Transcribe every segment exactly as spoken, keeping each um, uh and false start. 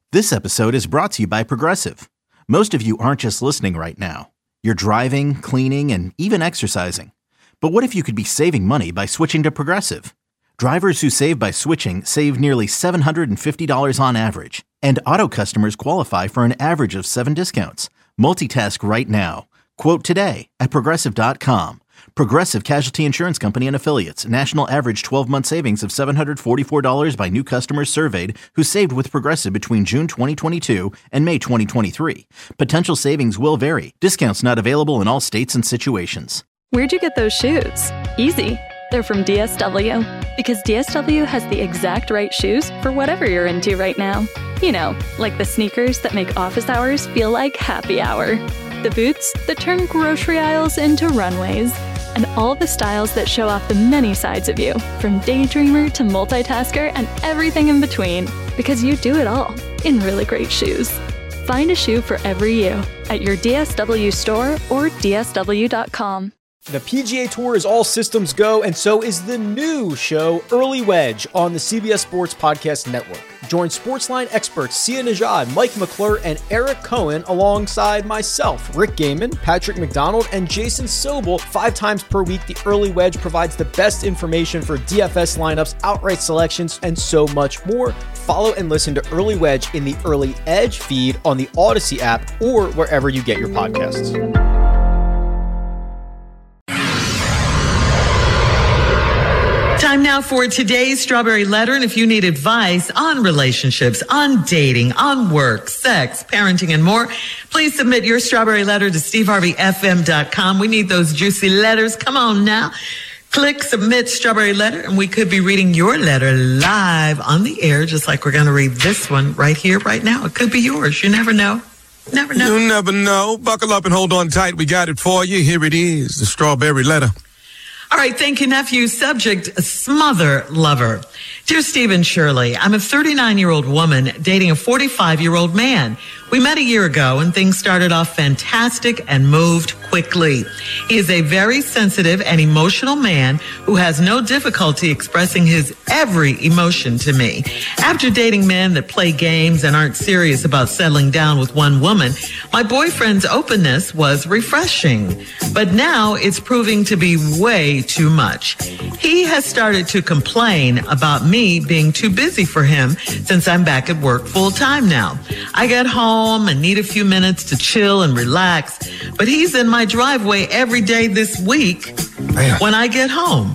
This episode is brought to you by Progressive. Most of you aren't just listening right now. You're driving, cleaning, and even exercising. But what if you could be saving money by switching to Progressive? Drivers who save by switching save nearly seven hundred fifty dollars on average. And auto customers qualify for an average of seven discounts. Multitask right now. Quote today at Progressive dot com. Progressive Casualty Insurance Company and Affiliates. National average twelve-month savings of seven hundred forty-four dollars by new customers surveyed who saved with Progressive between June twenty twenty-two and May twenty twenty-three. Potential savings will vary. Discounts not available in all states and situations. Where'd you get those shoes? Easy. They're from D S W. Because D S W has the exact right shoes for whatever you're into right now. You know, like the sneakers that make office hours feel like happy hour. The boots that turn grocery aisles into runways. And all the styles that show off the many sides of you, from daydreamer to multitasker and everything in between, because you do it all in really great shoes. Find a shoe for every you at your D S W store or D S W dot com. The P G A Tour is all systems go, and so is the new show, Early Wedge, on the C B S Sports Podcast Network. Join Sportsline experts Sia Nejad, Mike McClure, and Eric Cohen alongside myself, Rick Gaiman, Patrick McDonald, and Jason Sobel. Five times per week, the Early Wedge provides the best information for D F S lineups, outright selections, and so much more. Follow and listen to Early Wedge in the Early Edge feed on the Odyssey app or wherever you get your podcasts. Time now for today's Strawberry Letter. And if you need advice on relationships, on dating, on work, sex, parenting, and more, please submit your Strawberry Letter to steve harvey f m dot com. We need those juicy letters. Come on now. Click Submit Strawberry Letter, and we could be reading your letter live on the air, just like we're going to read this one right here, right now. It could be yours. You never know. Never know. You never know. Buckle up and hold on tight. We got it for you. Here it is, the Strawberry Letter. All right, thank you, nephew. Subject, smother lover. Dear Steve and Shirley, I'm a thirty-nine-year-old woman dating a forty-five-year-old man. We met a year ago and things started off fantastic and moved quickly. He is a very sensitive and emotional man who has no difficulty expressing his every emotion to me. After dating men that play games and aren't serious about settling down with one woman, my boyfriend's openness was refreshing. But now it's proving to be way too much. He has started to complain about me being too busy for him since I'm back at work full time now. I get home and need a few minutes to chill and relax, but he's in my driveway every day this week when I get home.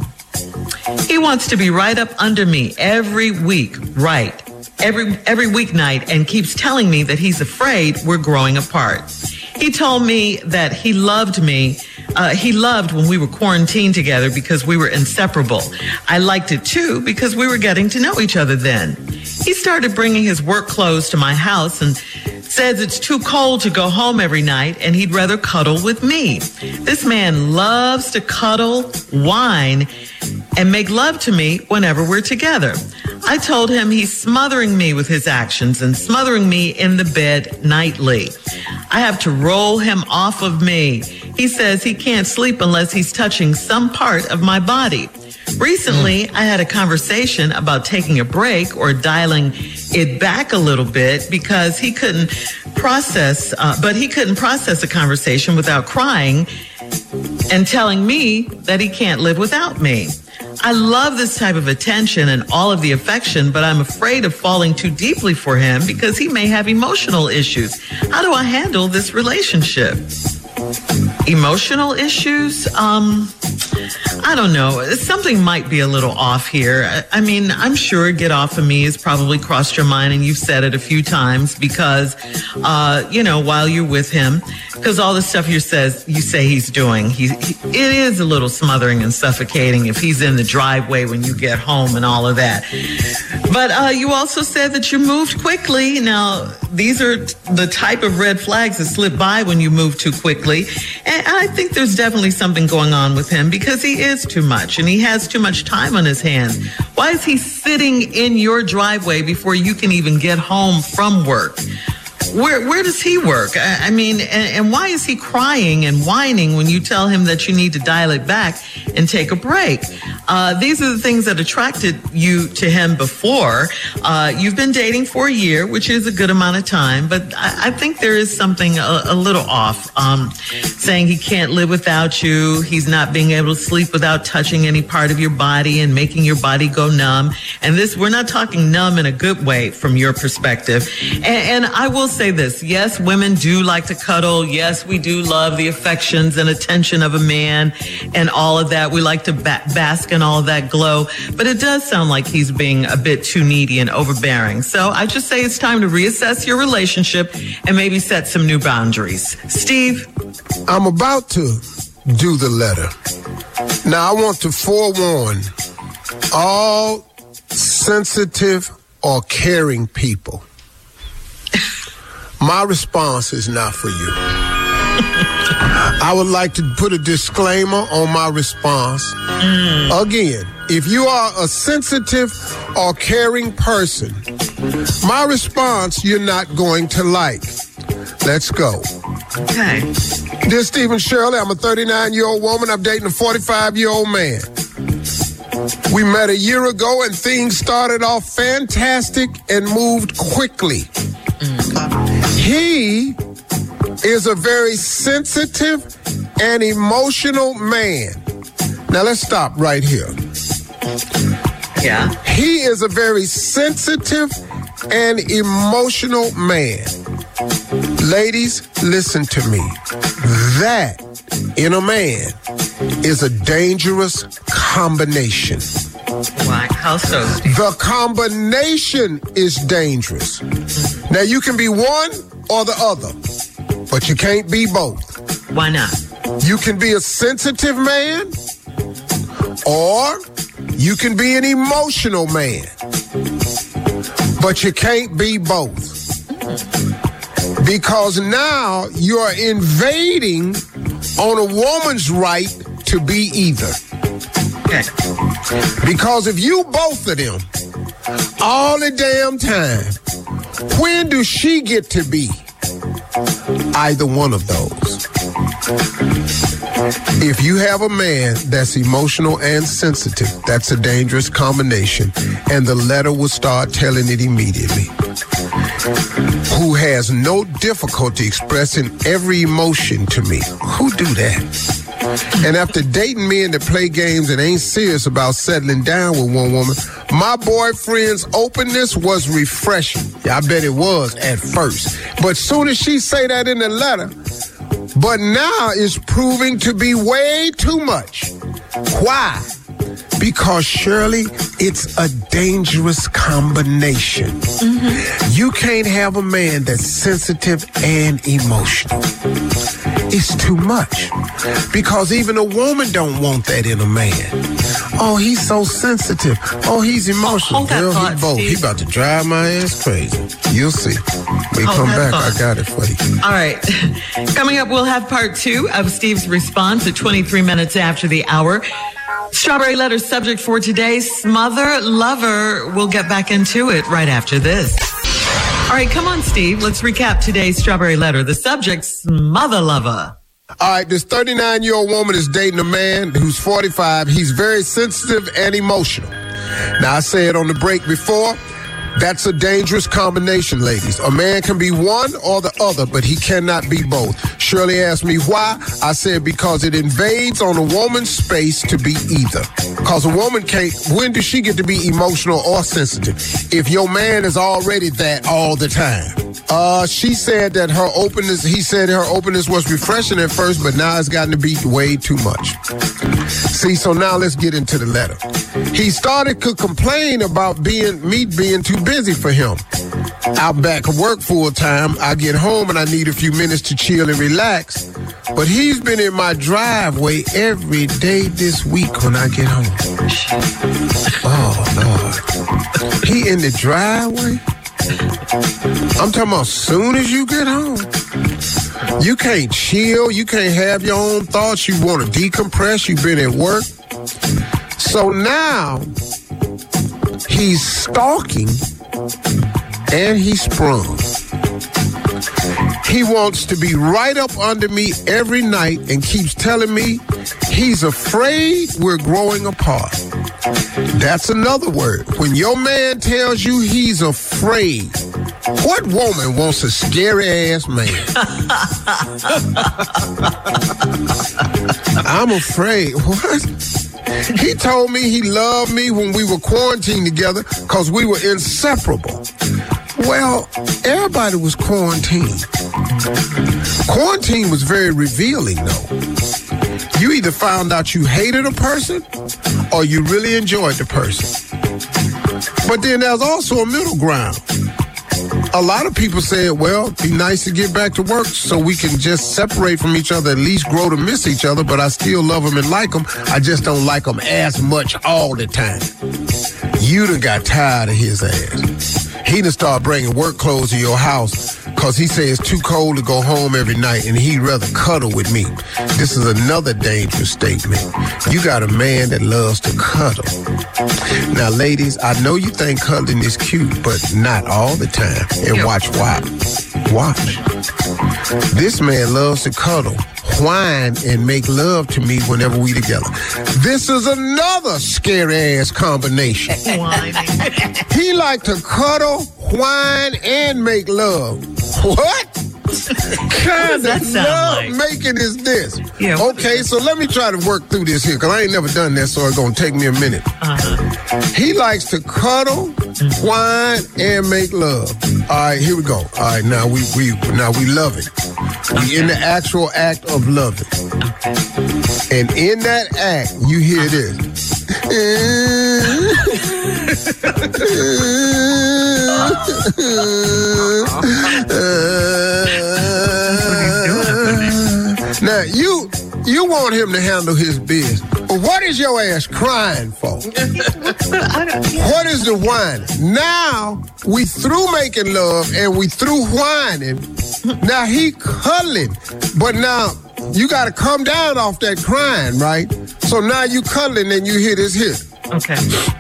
He wants to be right up under me every week, right, every every weeknight, and keeps telling me that he's afraid we're growing apart. He told me that he loved me. Uh, he loved when we were quarantined together because we were inseparable. I liked it too because we were getting to know each other then. He started bringing his work clothes to my house and says it's too cold to go home every night and he'd rather cuddle with me. This man loves to cuddle, whine, and make love to me whenever we're together. I told him he's smothering me with his actions and smothering me in the bed nightly. I have to roll him off of me. He says he can't sleep unless he's touching some part of my body. Recently, I had a conversation about taking a break or dialing it back a little bit because he couldn't process, uh, but he couldn't process a conversation without crying and telling me that he can't live without me. I love this type of attention and all of the affection, but I'm afraid of falling too deeply for him because he may have emotional issues. How do I handle this relationship? Emotional issues? Um, I don't know. Something might be a little off here. I mean, I'm sure get off of me has probably crossed your mind and you've said it a few times because, uh, you know, while you're with him, because all the stuff you says you say he's doing, he, he it is a little smothering and suffocating if he's in the driveway when you get home and all of that. But uh, you also said that you moved quickly. Now, these are the type of red flags that slip by when you move too quickly. And I think there's definitely something going on with him because he is too much and he has too much time on his hands. Why is he sitting in your driveway before you can even get home from work? Where where does he work? I, I mean, and, and why is he crying and whining when you tell him that you need to dial it back and take a break? Uh, these are the things that attracted you to him before. Uh, you've been dating for a year, which is a good amount of time, but I, I think there is something a, a little off. Um, saying he can't live without you. He's not being able to sleep without touching any part of your body and making your body go numb. And this, we're not talking numb in a good way from your perspective. And, and I will say this. Yes, women do like to cuddle. Yes, we do love the affections and attention of a man and all of that. We like to ba- bask in all of that glow. But it does sound like he's being a bit too needy and overbearing. So I just say it's time to reassess your relationship and maybe set some new boundaries. Steve? I'm about to do the letter. Now, I want to forewarn all sensitive or caring people. My response is not for you. I would like to put a disclaimer on my response. Mm. Again, if you are a sensitive or caring person, my response you're not going to like. Let's go. Okay. Dear Stephen Shirley, I'm a thirty-nine-year-old woman. I'm dating a forty-five-year-old man. We met a year ago and things started off fantastic and moved quickly. Mm. He is a very sensitive and emotional man. Now let's stop right here. Yeah. He is a very sensitive and emotional man. Ladies, listen to me. That in a man is a dangerous combination. Why? How so, Steve? The combination is dangerous. Now, you can be one or the other, but you can't be both. Why not? You can be a sensitive man, or you can be an emotional man, but you can't be both. Because now you're invading on a woman's right to be either. Okay. Because if you both of them all the damn time, when do she get to be either one of those? If you have a man that's emotional and sensitive, that's a dangerous combination, and the letter will start telling it immediately. Who has no difficulty expressing every emotion to me. Who do that? And after dating men that play games and ain't serious about settling down with one woman, my boyfriend's openness was refreshing. Yeah, I bet it was at first. But soon as she say that in the letter, but now it's proving to be way too much. Why? Because, Shirley, it's a dangerous combination. Mm-hmm. You can't have a man that's sensitive and emotional. It's too much. Because even a woman don't want that in a man. Oh, he's so sensitive. Oh, he's emotional. Hold that Girl, thought, he both. Steve. He about to drive my ass crazy. You'll see. When we Hold come that back, thought. I got it for you. All right. Coming up, we'll have part two of Steve's response at twenty-three minutes after the hour. Strawberry letter subject for today, smother lover. We'll get back into it right after this. All right, come on, Steve. Let's recap today's strawberry letter. The subject, smother lover. All right, this thirty-nine-year-old woman is dating a man who's forty-five. He's very sensitive and emotional. Now, I said on the break before, that's a dangerous combination, ladies. A man can be one or the other, but he cannot be both. Shirley asked me why. I said because it invades on a woman's space to be either. Because a woman can't, when does she get to be emotional or sensitive? If your man is already that all the time. Uh, she said that her openness, he said her openness was refreshing at first, but now it's gotten to be way too much. See, so now let's get into the letter. He started to complain about being me being too busy for him. I'm back at work full time. I get home and I need a few minutes to chill and relax. But he's been in my driveway every day this week when I get home. Oh, Lord. He in the driveway? I'm talking about soon as you get home. You can't chill. You can't have your own thoughts. You want to decompress. You've been at work. So now he's stalking and he's sprung. He wants to be right up under me every night and keeps telling me he's afraid we're growing apart. That's another word. When your man tells you he's afraid, what woman wants a scary-ass man? I'm afraid. What? He told me he loved me when we were quarantined together because we were inseparable. Well, everybody was quarantined. Quarantine was very revealing, though. You either found out you hated a person or you really enjoyed the person. But then there's also a middle ground. A lot of people said, well, it'd be nice to get back to work so we can just separate from each other, at least grow to miss each other, but I still love them and like them. I just don't like them as much all the time. You done got tired of his ass. He done started bringing work clothes to your house because he says it's too cold to go home every night and he'd rather cuddle with me. This is another dangerous statement. You got a man that loves to cuddle. Now, ladies, I know you think cuddling is cute, but not all the time. And watch why. Watch. This man loves to cuddle, whine, and make love to me whenever we together. This is another scary-ass combination. He like to cuddle, whine, and make love. What? kind of love like? making is this? Yeah, okay, so let me try to work through this here, because I ain't never done that, so it's going to take me a minute. Uh-huh. He likes to cuddle, mm-hmm. whine, and make love. All right, here we go. All right, now we we now we love it. We okay. in the actual act of loving. Okay. And in that act, you hear this. Now, you you want him to handle his business. But what is your ass crying for? What is the whining? Now, we through making love and we through whining. Now, he cuddling. But now, you got to come down off that crying, right? So now you cuddling and you hear this hit. Okay.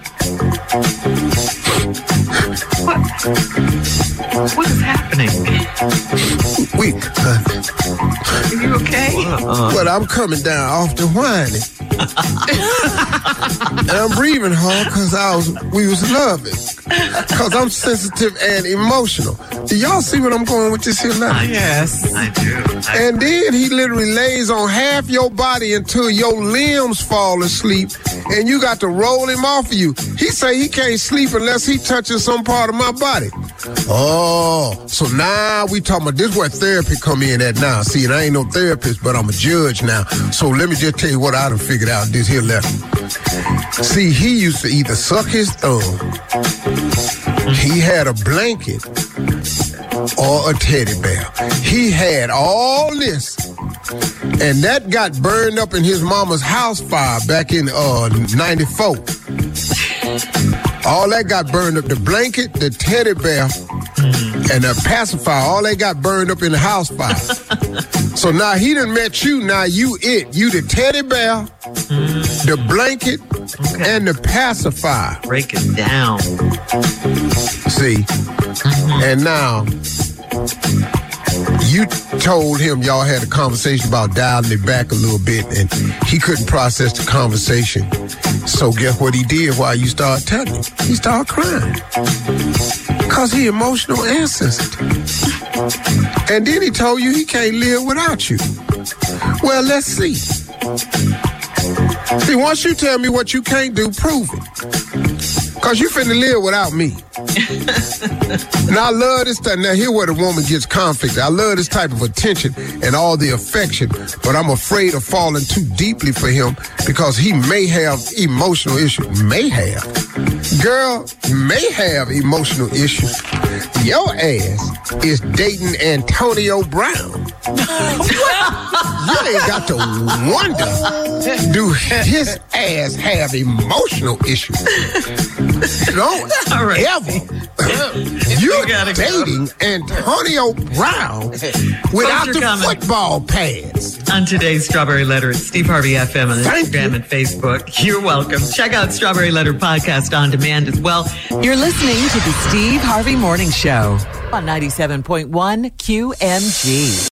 What? What is happening? We cuddling. Are you okay? Uh-uh. But I'm coming down off the whining. And I'm breathing hard because I was we was loving. Because I'm sensitive and emotional. Do y'all see what I'm going with this here now? Yes, I do. I and then he literally lays on half your body until your limbs fall asleep and you got to roll him off of you. He say he can't sleep unless he touches some part of my body. Oh, so now we talking about this where therapy come in at now. See, and I ain't no therapist, but I'm a judge now. So let me just tell you what I done figured out this here left. See, he used to either suck his thumb, he had a blanket, or a teddy bear. He had all this, and that got burned up in his mama's house fire back in uh ninety-four. All that got burned up. The blanket, the teddy bear, and the pacifier, all that got burned up in the house fire. So now he done met you, now you it. You the teddy bear, the blanket, okay. and the pacifier. Break it down. See? Mm-hmm. And now, you told him y'all had a conversation about dialing it back a little bit, and he couldn't process the conversation. So guess what he did while you started telling him? He started crying. Because he emotional and sensitive. And then he told you he can't live without you. Well, let's see. See, once you tell me what you can't do, prove it. Because you finna live without me. And I love this type. Now, here where the woman gets conflict. I love this type of attention and all the affection, but I'm afraid of falling too deeply for him because he may have emotional issues. May have. Girl, may have emotional issues. Your ass is dating Antonio Brown. You ain't got to wonder, do his ass have emotional issues? Don't right. ever. You're dating go. Antonio Brown without the comment. football pads. On today's Strawberry Letter at Steve Harvey F M on Thank Instagram you. and Facebook. You're welcome. Check out Strawberry Letter Podcast on demand as well. You're listening to the Steve Harvey Morning Show on ninety-seven point one Q M G.